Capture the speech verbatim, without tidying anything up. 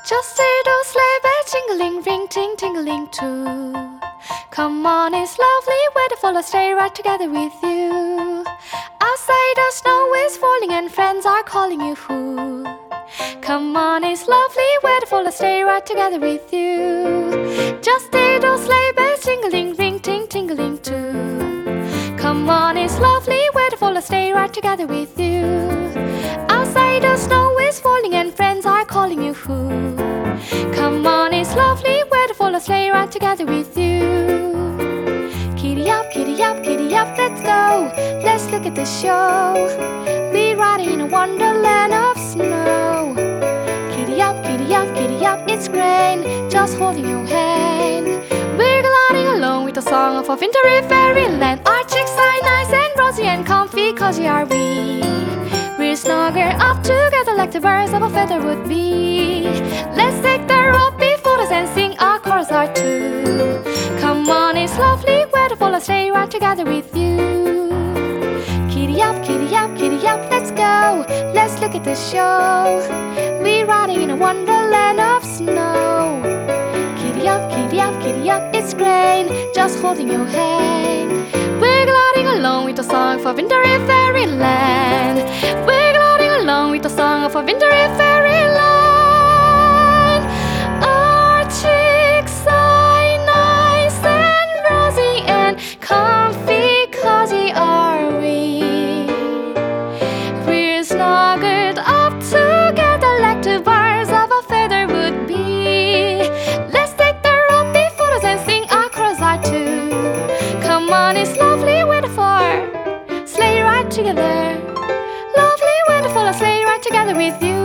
Just hear those sleigh bells jingling, ring, ting, tingling too. Come on, it's lovely weather for us, stay right together with you. Outside the snow is falling and friends are calling you. Come on, it's lovely weather for us, stay right together with you. Just hear those sleigh bells jingling, ring, ting, tingling too. Come on, it's lovely weather for us, stay right together with you. Outside the snow is falling and friends are calling you. Come on, it's lovely weather for us, stay right together with you. Giddy up, giddy up, giddy up, let's go. Let's look at the show. We're riding in a wonderland of snow. Giddy up, giddy up, giddy up, it's great, just holding your hand. We're gliding along with the song of a wintry fairyland. Our cheeks are nice and rosy and comfy, cozy are we. We're snugger up together like the birds of a feather would be. Let's take the rope before us and sing our chorus or two. Come on, it's lovely weather for us, stay right together with you. Giddy up, giddy up, giddy up, let's go. Let's look at the show. We're riding in a wonderland of snow. Giddy up, giddy up, giddy up, it's great, just holding your hand. We're gliding along with the song of a wintry fairyland. We're gliding along with the song of a wintry fairyland. Our cheeks are nice and rosy and comfy, cozy are we. We're snuggled up together like two birds of a feather would be. Let's take the rope before us and sing our chorus or two. Come on, it's lovely weather for sleigh ride together. Lovely weather for a sleigh ride together with you.